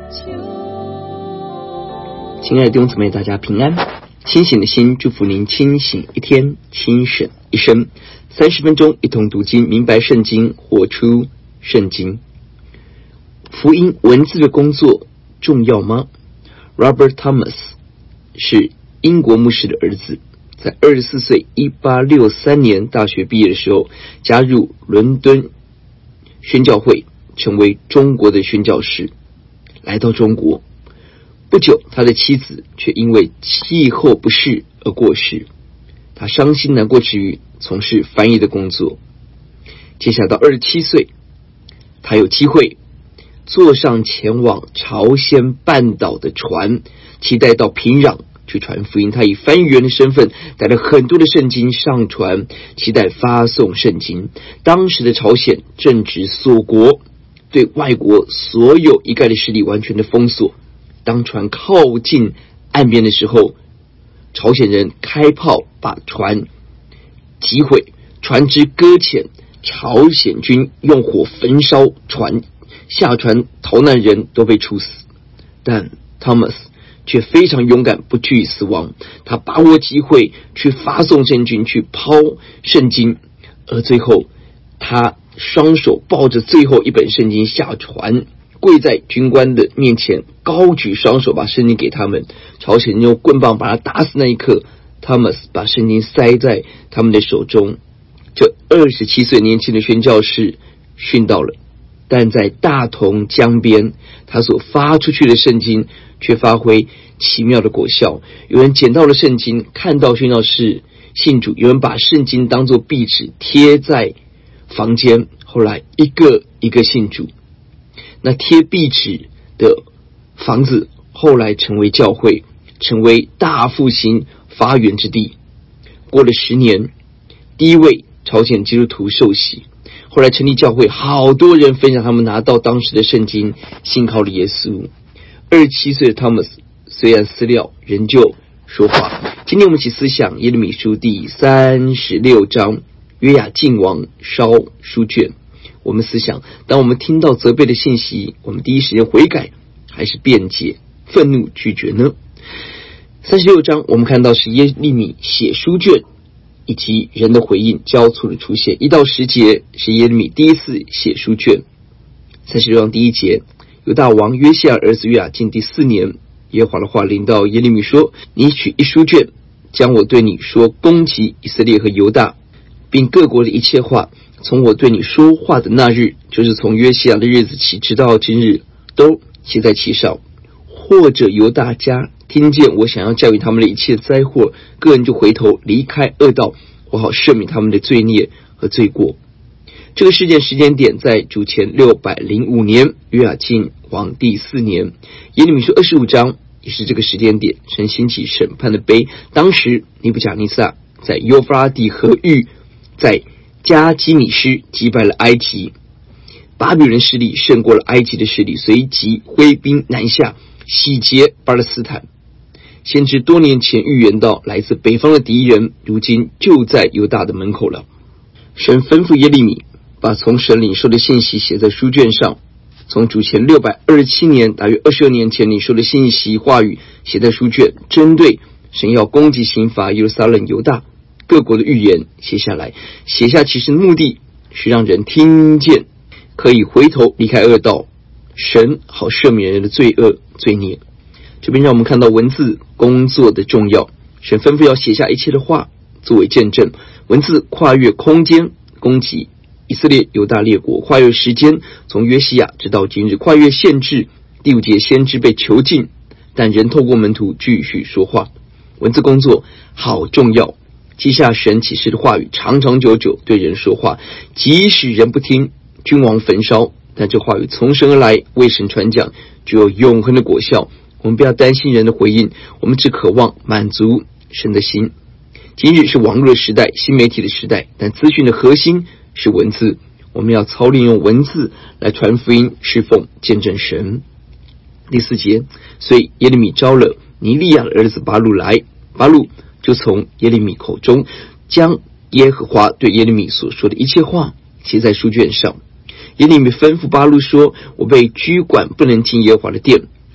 亲爱的弟兄姊妹，大家平安。清醒的心祝福您清醒一天，清醒一生。30分钟一同读经，明白圣经，活出圣经。福音文字的工作重要吗？ Robert Thomas 是英国牧师的儿子，在24岁1863年大学毕业的时候，加入伦敦宣教会，成为中国的宣教士。来到中国不久，他的妻子却因为气候不适而过世。他伤心难过之余，从事翻译的工作。接下来到27岁，他有机会坐上前往朝鲜半岛的船，期待到平壤去传福音。他以翻译员的身份带了很多的圣经上船，期待发送圣经。当时的朝鲜正值锁国，对外国所有一概的势力完全的封锁。当船靠近岸边的时候，朝鲜人开炮把船击毁，船只搁浅，朝鲜军用火焚烧船，下船逃难人都被处死。但 Thomas 却非常勇敢，不惧死亡。他把握机会去发送圣经，去抛圣经，而最后他双手抱着最后一本圣经下船，跪在军官的面前，高举双手把圣经给他们。朝鲜人用棍棒把他打死那一刻， Thomas 把圣经塞在他们的手中。这27岁年轻的宣教士殉道了，但在大同江边，他所发出去的圣经却发挥奇妙的果效。有人捡到了圣经，看到宣教士信主，有人把圣经当作壁纸贴在房间，后来一个一个信主。那贴壁纸的房子后来成为教会，成为大复兴发源之地。过了10年，第一位朝鲜基督徒受洗，后来成立教会，好多人分享他们拿到当时的圣经，信靠了耶稣。27岁的 Thomas 虽然撕掉，仍旧说话。今天我们一起思想耶利米书第36章，约雅敬王烧书卷。我们思想，当我们听到责备的信息，我们第一时间悔改，还是辩解、愤怒拒绝呢？36章我们看到是耶利米写书卷以及人的回应交错的出现。1到10节是耶利米第一次写书卷。36章第1节，犹大王约西亚儿子约雅敬第4年，耶和华的话临到耶利米说：你取一书卷，将我对你说攻击以色列和犹大并各国的一切话，从我对你说话的那日，就是从约西亚的日子起，直到今日，都写在其上。或者犹大家听见我想要教育他们的一切灾祸，个人就回头离开恶道，我好赦免他们的罪孽和罪过。这个事件时间点在主前605年，约雅敬王第4年。耶利米书25章也是这个时间点，神兴起审判的杯。当时尼布甲尼撒在幼发拉底河域，在加基米施击败了埃及，巴比伦势力胜过了埃及的势力，随即挥兵南下，洗劫巴勒斯坦。先知多年前预言到来自北方的敌人，如今就在犹大的门口了。神吩咐耶利米把从神领受的信息写在书卷上，从主前627年大约22年前领受的信息话语写在书卷，针对神要攻击刑罚耶路撒冷犹大各国的预言写下来。写下其实目的是让人听见，可以回头离开恶道，神好赦免人的罪恶罪孽。这边让我们看到文字工作的重要。神吩咐要写下一切的话作为见证，文字跨越空间攻击以色列犹大列国，跨越时间从约西亚直到今日，跨越限制。第5节，先知被囚禁，但人透过门徒继续说话。文字工作好重要，记下神启示的话语，长长久久对人说话，即使人不听，君王焚烧，但这话语从神而来，为神传讲，具有永恒的果效。我们不要担心人的回应，我们只渴望满足神的心。今日是网络的时代，新媒体的时代，但资讯的核心是文字。我们要操练用文字来传福音、侍奉、见证神。第4节，所以耶利米招了尼利亚的儿子巴录来，巴录就从耶利米口中将耶和华对耶利米所说的一切话写在书卷上。耶利米吩咐巴录说：我被拘管，不能进耶和华的殿，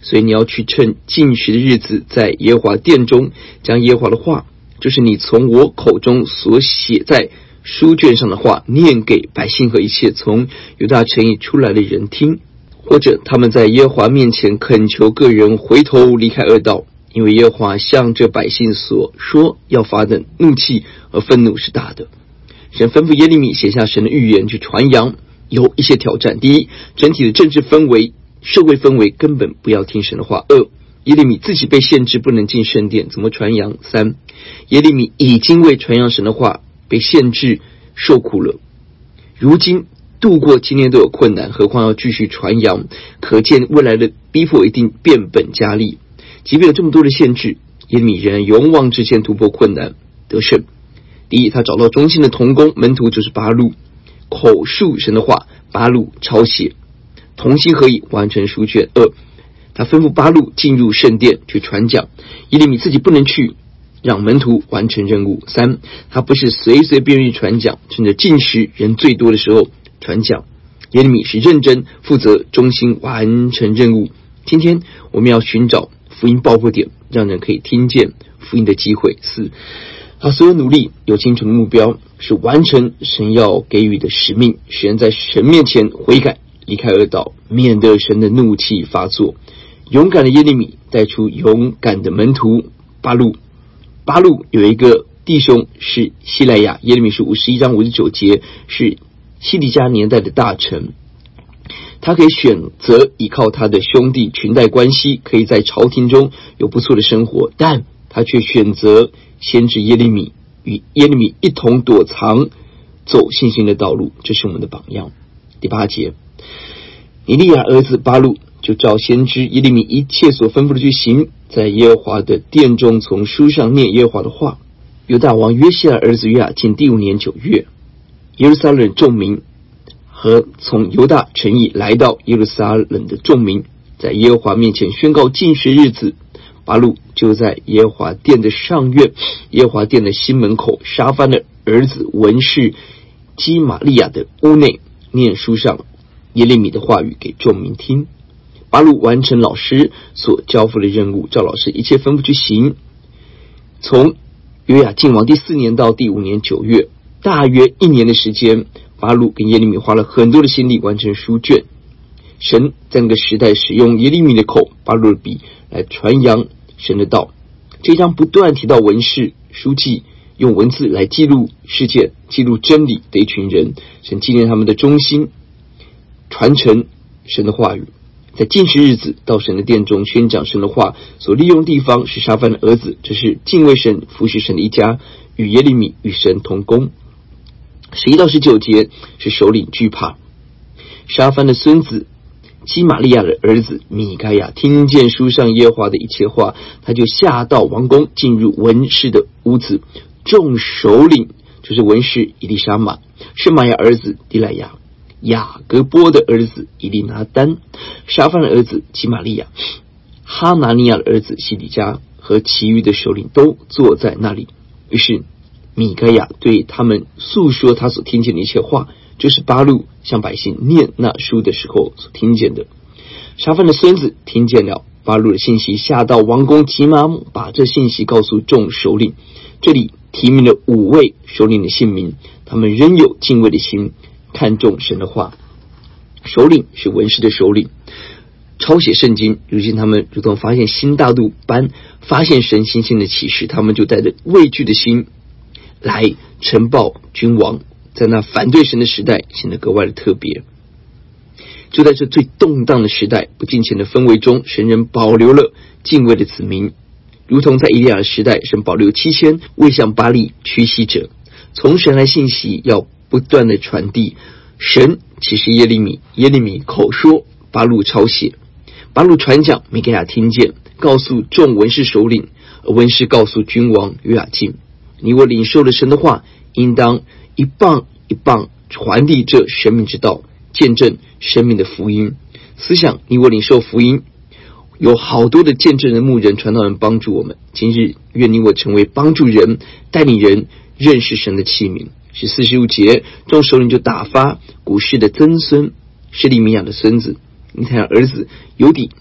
所以你要去趁禁食的日子，在耶和华殿中将耶和华的话，就是你从我口中所写在书卷上的话，念给百姓和一切从犹大城邑出来的人听，或者他们在耶和华面前恳求个人回头离开恶道，因为耶和华向这百姓所说要发的怒气和愤怒是大的。神吩咐耶利米写下神的预言去传扬，有一些挑战。第一，整体的政治氛围、社会氛围根本不要听神的话。二，耶利米自己被限制不能进圣殿，怎么传扬？三，耶利米已经为传扬神的话被限制受苦了，如今度过今年都有困难，何况要继续传扬，可见未来的逼迫一定变本加厉。即便有这么多的限制，耶利米仍然勇往直前，突破困难得胜。第一，他找到忠心的同工门徒，就是巴录，口述神的话，巴录抄写，同心合意完成书卷。二，他吩咐巴录进入圣殿去传讲，耶利米自己不能去，让门徒完成任务。三，他不是随随便便传讲，趁着禁食人最多的时候传讲，耶利米是认真负责忠心完成任务。今天我们要寻找福音爆破点，让人可以听见福音的机会。四，他所有努力有清楚的目标，是完成神要给予的使命，使人在神面前悔改，离开恶道，免得神的怒气发作。勇敢的耶利米带出勇敢的门徒巴录。巴录有一个弟兄是西莱亚，耶利米书51章59节，是西底家年代的大臣。他可以选择依靠他的兄弟裙带关系，可以在朝廷中有不错的生活，但他却选择先知耶利米，与耶利米一同躲藏，走信心的道路，这是我们的榜样。第8节，尼利亚儿子巴录就照先知耶利米一切所吩咐的去行，在耶和华的殿中从书上念耶和华的话。犹大王约西亚儿子约雅敬第5年9月，耶路撒冷众民和从犹大城邑来到耶路撒冷的众民，在耶和华面前宣告禁食日子。巴录就在耶和华殿的上院，耶和华殿的新门口，沙番的儿子文士基玛利亚的屋内，念书上耶利米的话语给众民听。巴录完成老师所交付的任务，照老师一切吩咐去行。从约雅敬王第4年到第5年9月，大约1年的时间，巴录跟耶利米花了很多的心力完成书卷。神在那个时代使用耶利米的口，巴录的笔来传扬神的道。这一章不断提到文士、书记用文字来记录事件、记录真理的一群人，神纪念他们的忠心，传承神的话语。在禁食日子到神的殿中宣讲神的话，所利用的地方是沙番的儿子，这是敬畏神、服侍神的一家，与耶利米与神同工。11到19节是首领惧怕。沙番的孙子基玛利亚的儿子米该亚听见书上耶和华的一切话，他就下到王宫，进入文士的屋子。众首领就是文士以利沙玛、圣玛亚儿子迪莱亚、雅各波的儿子以利拿丹、沙番的儿子基玛利亚、哈拿尼亚的儿子西底家和其余的首领都坐在那里。于是米该亚对他们诉说他所听见的一切话，就是巴录向百姓念那书的时候所听见的。沙番的孙子听见了巴录的信息，下到王宫，急忙把这信息告诉众首领。这里提名了5位首领的姓名，他们仍有敬畏的心，看重神的话。首领是文士的首领，抄写圣经，如今他们如同发现新大陆般发现神新鲜的启示，他们就带着畏惧的心来呈报君王，在那反对神的时代显得格外的特别。就在这最动荡的时代，不敬虔的氛围中，神人保留了敬畏的子民，如同在以利亚的时代，神保留7000未向巴力屈膝者。从神来信息要不断的传递，神启示耶利米，耶利米口说，巴录抄写，巴录传讲，米该亚听见，告诉众文士首领，而文士告诉君王约雅敬，你我领受了神的话，应当一棒一棒传递这生命之道，见证生命的福音。思想你我领受福音，有好多的见证人、牧人、传道人帮助我们。今日愿你我成为帮助人、带领人认识神的器皿。45节，众首领就打发古示的曾孙施利米亚的孙子尼坦儿子犹底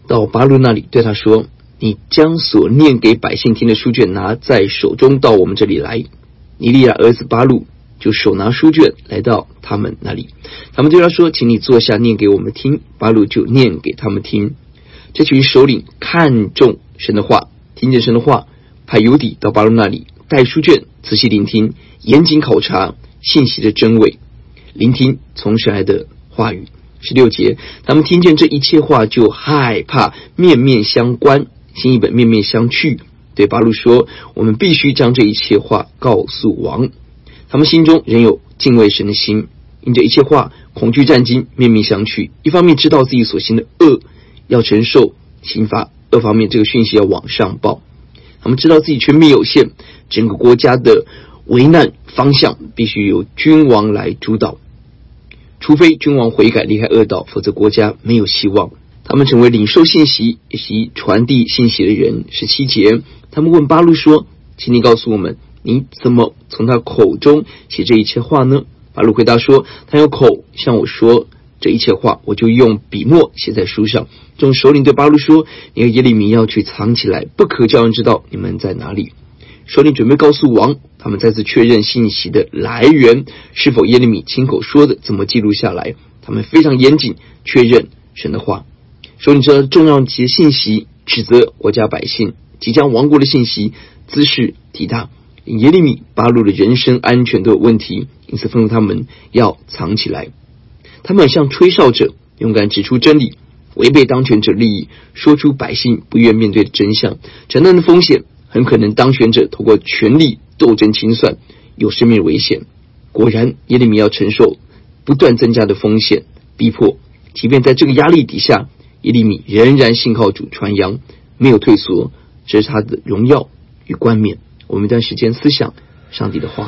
到巴录那里，对他说：你将所念给百姓听的书卷拿在手中到我们这里来。尼利亚儿子巴录就手拿书卷来到他们那里，他们对他说：请你坐下念给我们听。巴录就念给他们听。这群首领看重神的话，听见神的话，派犹底到巴录那里，带书卷仔细聆听，严谨考察信息的真伪，聆听从神来的话语。16节，他们听见这一切话就害怕，面面相关，新译本面面相觑，对巴录说：我们必须将这一切话告诉王。他们心中仍有敬畏神的心，因这一切话恐惧战惊，面面相觑。一方面知道自己所行的恶要承受刑罚，二方面这个讯息要往上报。他们知道自己权柄有限，整个国家的危难方向必须由君王来主导，除非君王悔改离开恶道，否则国家没有希望。他们成为领受信息以及传递信息的人。17节，他们问巴录说：请你告诉我们，你怎么从他口中写这一切话呢？巴录回答说：他有口向我说这一切话，我就用笔墨写在书上。众首领对巴录说：你和耶利米要去藏起来，不可叫人知道你们在哪里。首领准备告诉王，他们再次确认信息的来源是否耶利米亲口说的，怎么记录下来。他们非常严谨确认神的话。首领知道重要的信息，指责国家百姓即将亡国的信息，姿势体大，耶利米巴录的人身安全都有问题，因此吩咐他们要藏起来。他们很像吹哨者，勇敢指出真理，违背当权者利益，说出百姓不愿面对的真相。承担的风险很可能当权者透过权力斗争清算，有生命危险。果然耶利米要承受不断增加的风险逼迫，即便在这个压力底下，耶利米仍然信靠主传扬，没有退缩，这是他的荣耀与冠冕。我们一段时间思想上帝的话。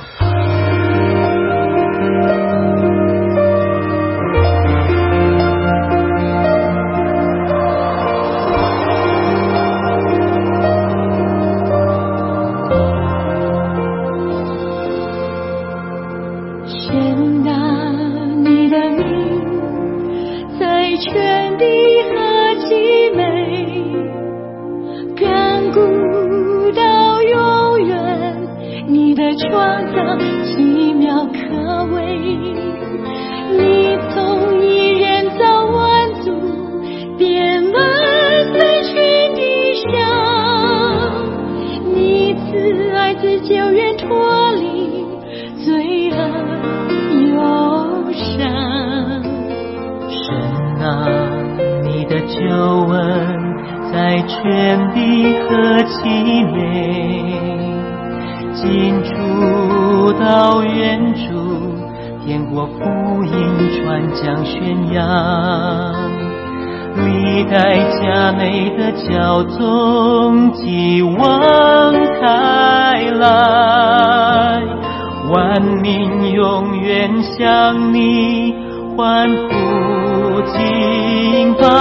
教宗继往开来，万民永远向你欢呼敬拜。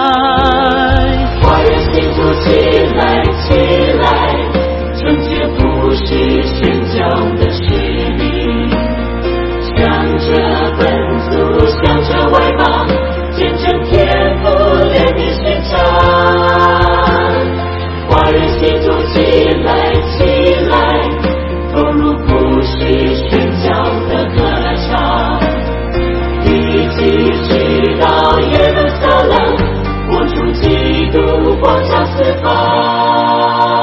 华人信徒起来起来，承接服侍宣教的使命，向着本族，向着外邦，见证天父怜悯宣唱。华人信徒起来起来，投入服侍宣教的歌唱，一起直到耶路撒冷，活出基督光照四方。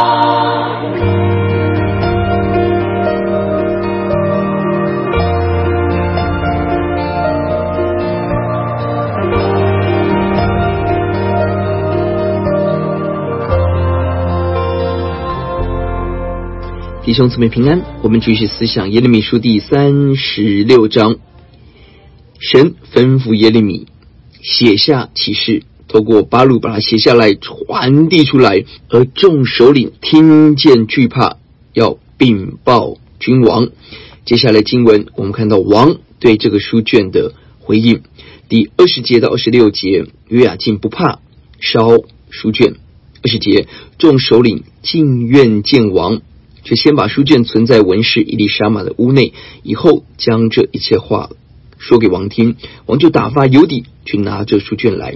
弟兄姊妹平安，我们继续思想耶利米书第36章。神吩咐耶利米写下启示，透过巴录把它写下来传递出来，而众首领听见惧怕，要禀报君王。接下来经文我们看到王对这个书卷的回应，第20节到26节，约雅敬不怕烧书卷。20节，众首领进院见王，却先把书卷存在文士以利沙玛的屋内，以后将这一切话说给王听。王就打发犹底去拿这书卷来。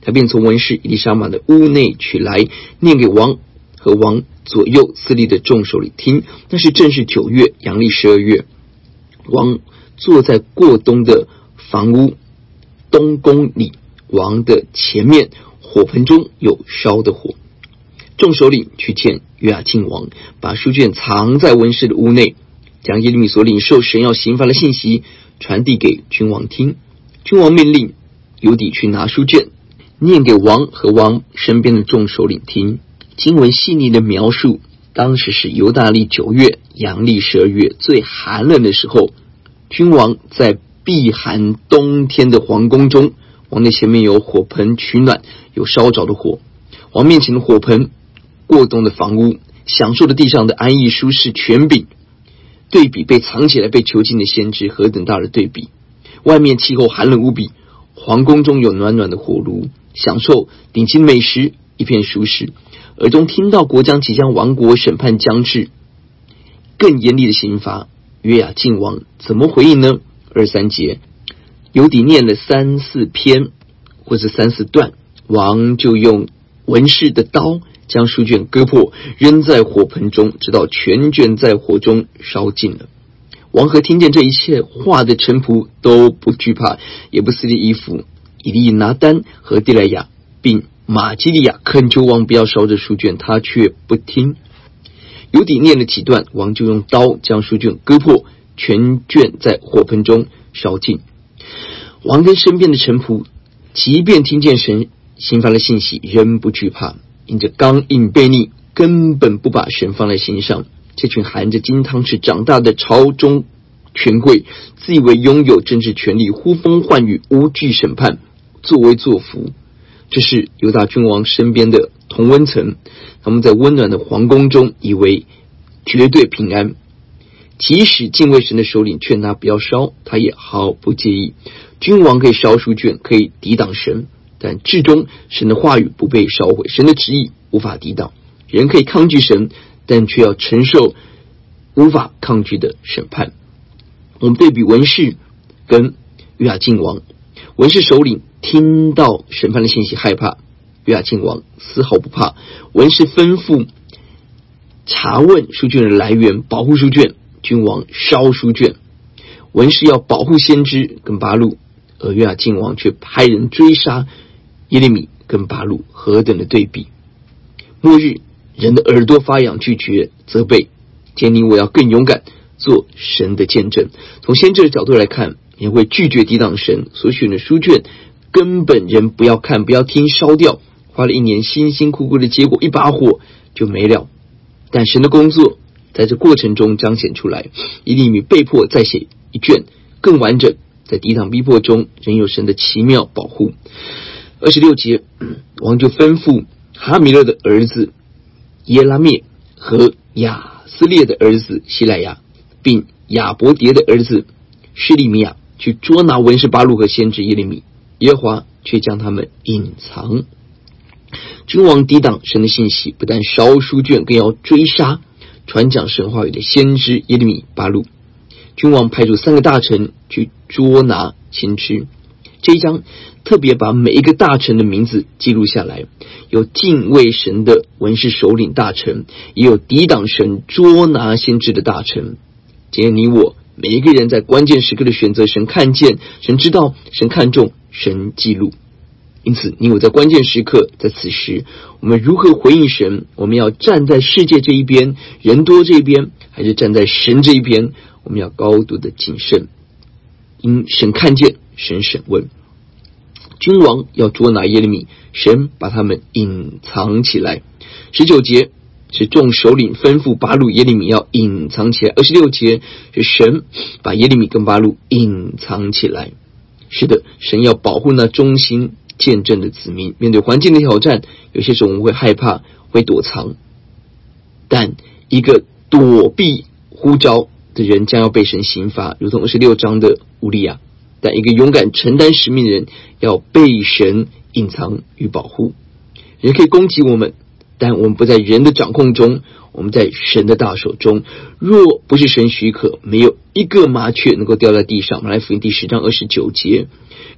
他便从文士以利沙玛的屋内取来，念给王和王左右四立的众首领听。那是正是9月，阳历12月。王坐在过东的房屋东宫里，王的前面火盆中有烧的火。众首领去见约雅敬王，把书卷藏在文士的屋内，将耶利米所领受神要刑罚的信息传递给君王听。君王命令犹底去拿书卷，念给王和王身边的众首领听。经文细腻的描述，当时是犹大历9月，阳历12月，最寒冷的时候。君王在避寒冬天的皇宫中，王的前面有火盆取暖，有烧着的火。王面前的火盆，过冬的房屋，享受的地上的安逸舒适权柄，对比被藏起来被囚禁的先知，何等大的对比。外面气候寒冷无比，皇宫中有暖暖的火炉，享受顶级美食，一片舒适。耳中听到国将即将亡国，审判将至，更严厉的刑罚，约雅敬王怎么回应呢？23节，犹底念了3、4篇或者3、4段，王就用文士的刀将书卷割破，扔在火盆中，直到全卷在火中烧尽了。王和听见这一切话的臣仆都不惧怕，也不撕裂衣服。以利拿单和地莱亚并马基利亚恳求王不要烧这书卷，他却不听。犹底念了几段，王就用刀将书卷割破，全卷在火盆中烧尽。王跟身边的臣仆即便听见神刑罚的信息，仍不惧怕，因着刚硬悖逆，根本不把神放在心上。这群含着金汤匙长大的朝中权贵，自以为拥有政治权力，呼风唤雨，无惧审判，作威作福。这是犹大君王身边的同温层，他们在温暖的皇宫中以为绝对平安，即使敬畏神的首领劝他不要烧，他也毫不介意。君王可以烧书卷，可以抵挡神，但至终神的话语不被烧毁，神的旨意无法抵挡。人可以抗拒神，但却要承受无法抗拒的审判。我们对比文士跟约雅敬王，文士首领听到审判的信息害怕，约雅敬王丝毫不怕。文士吩咐查问书卷的来源，保护书卷，君王烧书卷。文士要保护先知跟巴录，而约雅敬王却派人追杀耶利米跟巴录，何等的对比。末日人的耳朵发痒，拒绝责备，今天你我要更勇敢，做神的见证。从先知的角度来看，也会拒绝抵挡神所选的书卷，根本人不要看不要听，烧掉，花了1年辛辛苦苦的结果，一把火就没了。但神的工作在这过程中彰显出来，耶利米被迫再写一卷更完整，在抵挡逼迫中仍有神的奇妙保护。26节，王就吩咐哈米勒的儿子耶拉灭和亚斯列的儿子希莱亚，并亚伯迭的儿子施利米亚去捉拿文士巴录和先知耶利米，耶和华却将他们隐藏。君王抵挡神的信息，不但烧书卷，更要追杀传讲神话语的先知耶利米、巴录。君王派出3个大臣去捉拿先知。这一章特别把每一个大臣的名字记录下来，有敬畏神的文士首领大臣，也有抵挡神捉拿先知的大臣。今天你我每一个人在关键时刻的选择，神看见，神知道，神看重，神记录。因此你我在关键时刻，在此时我们如何回应神？我们要站在世界这一边，人多这一边，还是站在神这一边？我们要高度的谨慎，因神看见，神审问。君王要捉拿耶利米，神把他们隐藏起来。19节是众首领吩咐巴录耶利米要隐藏起来。26节是神把耶利米跟巴录隐藏起来。是的，神要保护那忠心见证的子民。面对环境的挑战，有些时候我们会害怕，会躲藏，但一个躲避呼召的人将要被神刑罚，如同26章的乌利亚。但一个勇敢承担使命的人要被神隐藏与保护。人可以攻击我们，但我们不在人的掌控中，我们在神的大手中。若不是神许可，没有一个麻雀能够掉在地上。马太福音第10章29节。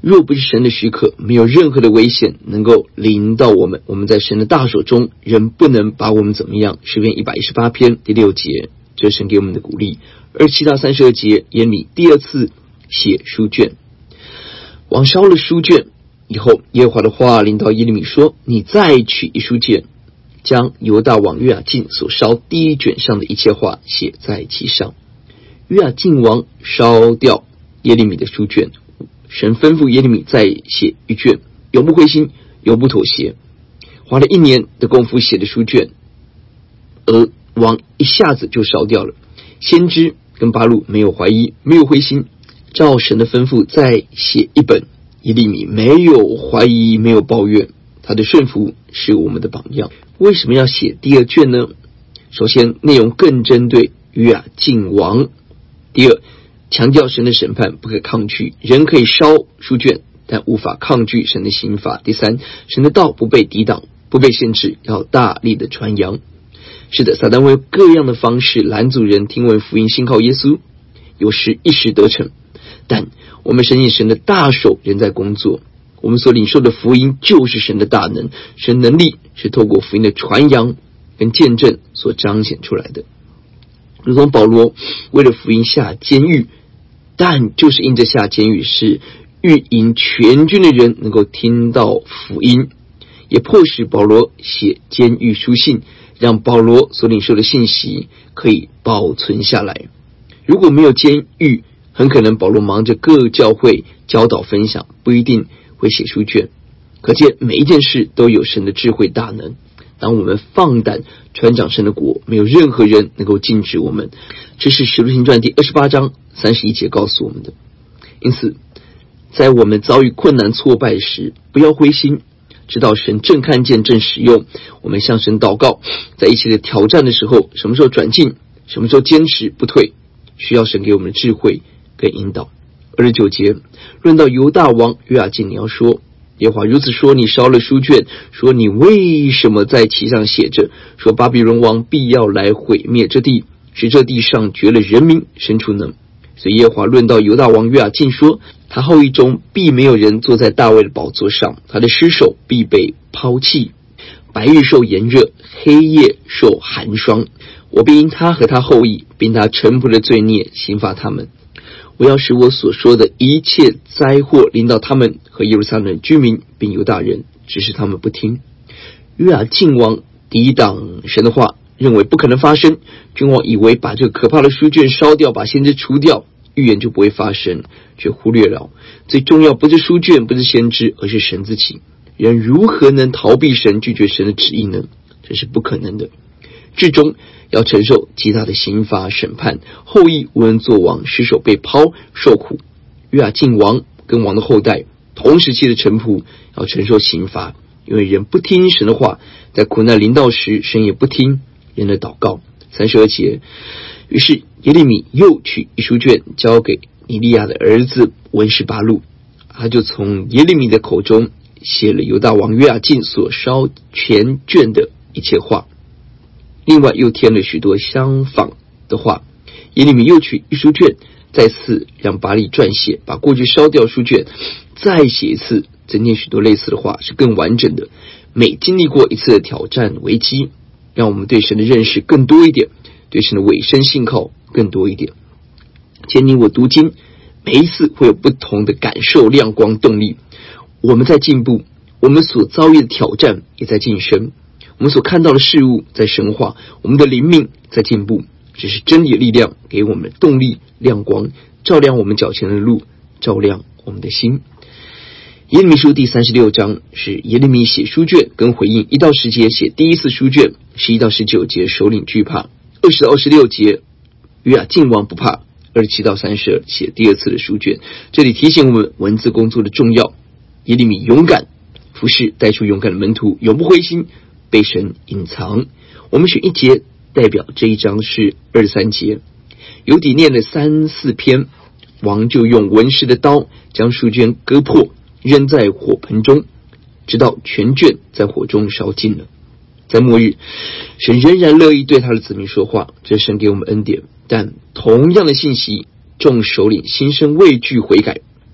若不是神的许可，没有任何的危险能够临到我们。我们在神的大手中，人不能把我们怎么样。诗篇118篇第6节，这是神给我们的鼓励。27到32节，耶利米第二次写书卷。王烧了书卷以后，耶和华的话临到耶利米说：你再取一书卷，将犹大王约雅敬所烧第一卷上的一切话写在其上。约雅敬王烧掉耶利米的书卷，神吩咐耶利米再写一卷，永不灰心，永不妥协。花了1年的功夫写的书卷，而王一下子就烧掉了。先知跟巴录没有怀疑，没有灰心，照神的吩咐再写一本。耶利米没有怀疑，没有抱怨，他的顺服是我们的榜样。为什么要写第二卷呢？首先，内容更针对约雅敬王。第二，强调神的审判不可抗拒，人可以烧书卷，但无法抗拒神的刑罚。第三，神的道不被抵挡，不被限制，要大力的传扬。是的，撒旦会用各样的方式拦阻人听闻福音，信靠耶稣，有时一时得逞，但我们深信神的大手仍在工作。我们所领受的福音就是神的大能，神能力是透过福音的传扬跟见证所彰显出来的。如同保罗为了福音下监狱，但就是因着下监狱是御营全军的人能够听到福音，也迫使保罗写监狱书信，让保罗所领受的信息可以保存下来。如果没有监狱，很可能保罗忙着各教会教导分享，不一定会写书卷。可见每一件事都有神的智慧大能。当我们放胆传讲神的国，没有任何人能够禁止我们。这是使徒行传第28章31节告诉我们的。因此，在我们遭遇困难挫败时，不要灰心，直到神正看见正使用。我们向神祷告，在一切的挑战的时候，什么时候转进，什么时候坚持不退，需要神给我们的智慧跟引导。29节，论到犹大王约雅敬，你要说，耶和华如此说，你烧了书卷，说你为什么在其上写着，说巴比伦王必要来毁灭这地，使这地上绝了人民，生出能。所以耶和华论到犹大王约雅敬说，他后裔中必没有人坐在大卫的宝座上，他的尸首必被抛弃，白日受炎热，黑夜受寒霜。我必因他和他后裔，并他臣仆的罪孽刑罚他们。我要使我所说的一切灾祸临到他们和耶路撒冷居民，并犹大人，只是他们不听。约雅敬王抵挡神的话，认为不可能发生。君王以为把这个可怕的书卷烧掉，把先知除掉，预言就不会发生，却忽略了最重要不是书卷，不是先知，而是神自己。人如何能逃避神，拒绝神的旨意呢？这是不可能的。至终要承受极大的刑罚审判，后裔无人作王，尸首被抛，受苦。约雅敬王跟王的后代同时期的臣仆要承受刑罚，因为人不听神的话，在苦难临到时，神也不听人的祷告。32节，于是耶利米又取一书卷交给尼利亚的儿子文士巴录，他就从耶利米的口中写了犹大王约雅敬所烧全卷的一切话，另外又添了许多相仿的话。耶利米又取一书卷，再次让巴力撰写，把过去烧掉书卷再写一次，增添许多类似的话，是更完整的。每经历过一次的挑战危机，让我们对神的认识更多一点，对神的委身信靠更多一点。今天我读经，每一次会有不同的感受、亮光、动力。我们在进步，我们所遭遇的挑战也在晋升，我们所看到的事物在深化，我们的灵命在进步。只是真理的力量给我们动力、亮光，照亮我们脚前的路，照亮我们的心。耶利米书第36章是耶利米写书卷跟回应。1到10节写第一次书卷，11到19节首领惧怕，20到26节约雅敬王不怕，27到32写第二次的书卷。这里提醒我们文字工作的重要。耶利米勇敢服侍，带出勇敢的门徒，永不灰心，被神隐藏。我们选一节代表这一章是23节，犹底念了3、4篇，王就用文士的刀将书卷割破，扔在火盆中，直到全卷在火中烧尽了。在末日，神仍然乐意对他的子民说话，这是神给我们恩典。但同样的信息，众首领心生畏惧悔改，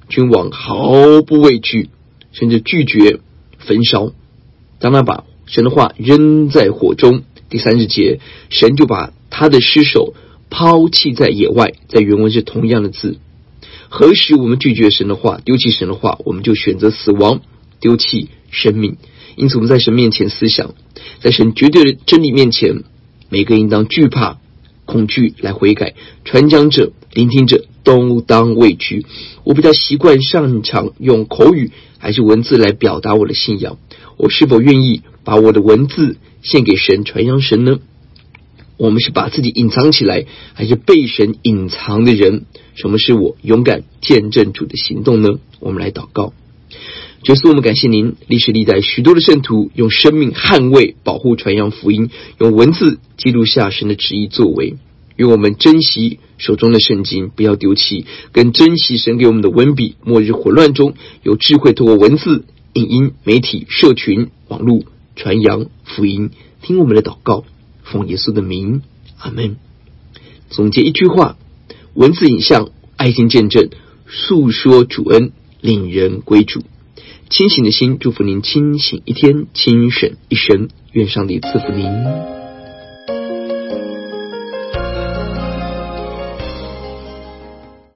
君王毫不畏惧，甚至拒绝焚烧。当他把神的话扔在火中，第30节，神就把他的尸首抛弃在野外，在原文是同样的字。何时我们拒绝神的话，丢弃神的话，我们就选择死亡，丢弃生命。因此我们在神面前思想，在神绝对的真理面前，每个应当惧怕恐惧来悔改，传讲者聆听者都当畏惧。我比较习惯擅长用口语还是文字来表达我的信仰？我是否愿意把我的文字献给神，传扬神呢？我们是把自己隐藏起来，还是被神隐藏的人？什么是我勇敢见证主的行动呢？我们来祷告。耶稣，我们感谢您，历史历代许多的圣徒用生命捍卫、保护、传扬福音，用文字记录下神的旨意作为。愿我们珍惜手中的圣经，不要丢弃，更珍惜神给我们的文笔。末日混乱中，有智慧透过文字、影音、媒体、社群、网络传扬福音。听我们的祷告，奉耶稣的名，阿们。总结一句话：文字、影像、爱心见证，诉说主恩，领人归主。清醒的心，祝福您清醒一天，清省一生。愿上帝赐福您。